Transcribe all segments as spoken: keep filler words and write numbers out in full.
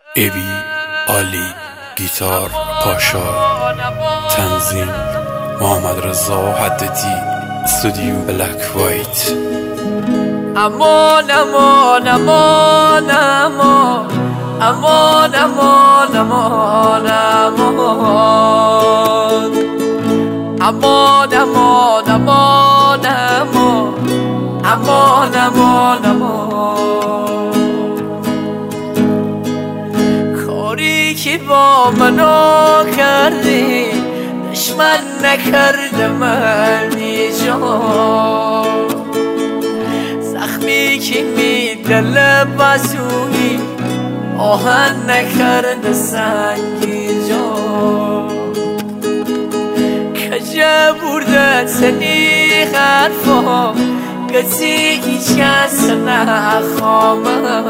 ابی علی گیتار پاشا تنظیم محمد رضا حددی استودیو بلک وایت. امان امان امان امان امان امان امان امان امان امان امان امان امان امان کاری که با منو کردی دشمن نکرده من جان، زخمی که می دل بازویی آهن نکرده سنگی جان، کجا برده تنی حرفا کسی هیچ کس نخوامه،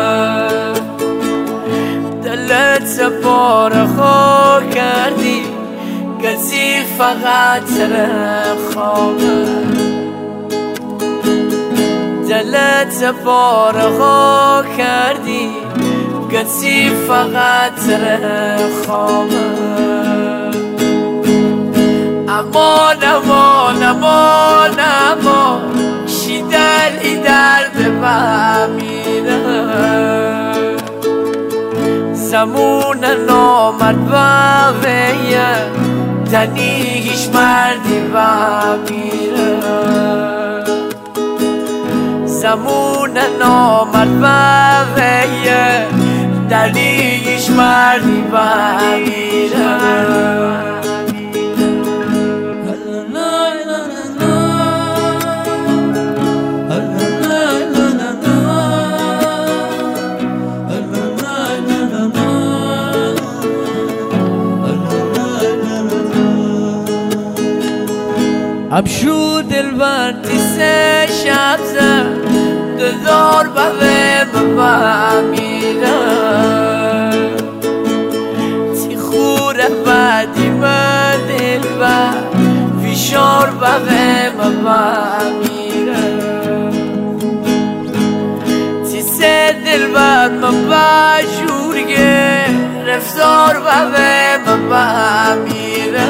دلت بارها کردی کسی فقط رخوامه، دلت بارها کردی کسی فقط رخوامه. امان امان امان امان شیدلی درد بمیره، زمون نامرد بویه دنی هیچ مردی بمیره، زمون نامرد بویه دنی هیچ مردی بمیره. ابشو دلبر تیسه شب زد دلدار بوه بمیره، تی خوره بدی من دلبر فیشار بوه بمیره، تیسه دلبر من بجورگه رفتار بوه بمیره،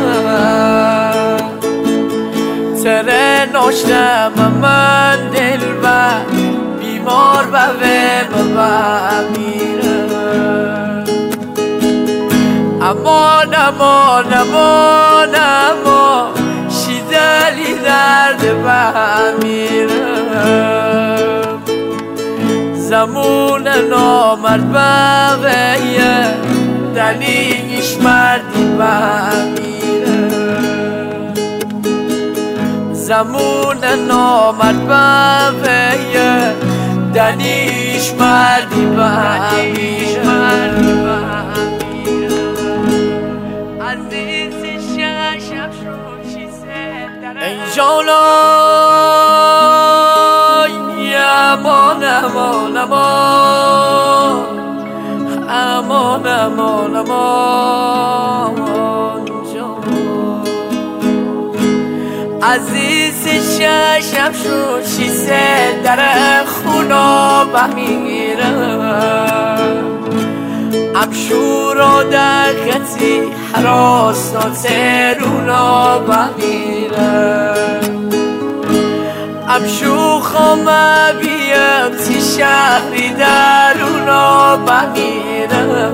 تره ناشتم من دلبر بیمار بوه بمیره. امان امان امان امان شیدلی درد بمیره، زمون نامرد بویه دلیش مردی بمیره، زمون نامرد بویه دنیش مردی بمیره. عزیز شب شو چیزه ای جانای امان امان امان امان امان امان عزیز شب شو چیزه در خونا بمیره، امشورا در کتی حراسات رونا بمیره، امشو خامه بیم تی شهری درونا بمیره،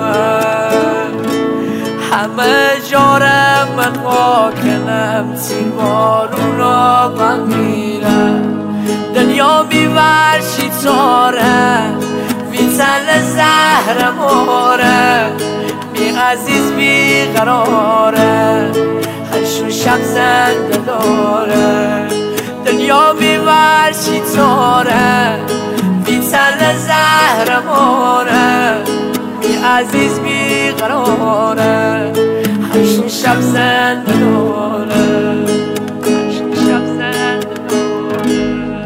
همه جارم من خاکنم تیمارونا بمیره، دنیا میورشی تاره میتل زهر ماره، می عزیز بیقراره هشو شب زنده داره، دنیا میورشی تاره میتل زهر ماره، می عزیز بیقراره هشت شب زنده داره، هشت شب زنده داره.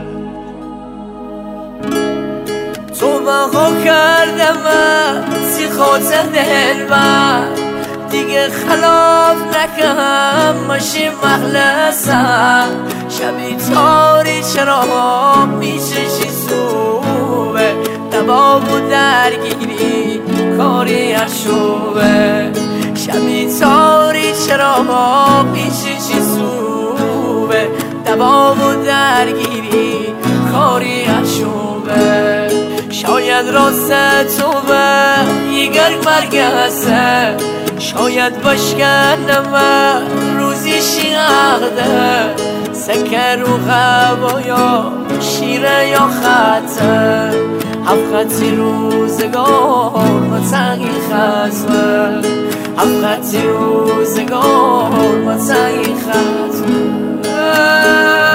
تو بها کردم سی خاطر دلبر دیگه خلاف نکم ماشی مخلصم، شبی تاری چرا میشه شی سوبه دبا و درگیری کاری اشوبه شبی تاری چراغا پیشی چی سوبه دوام و درگیری کاری اشوبه شاید راست تو به یگر برگسته شاید باشکنم روزی شیغده سکر و غوایا شیره یا خطه هف خطی روزگار ما تنگی خزمه هف خطی روزگار ما تنگی خزمه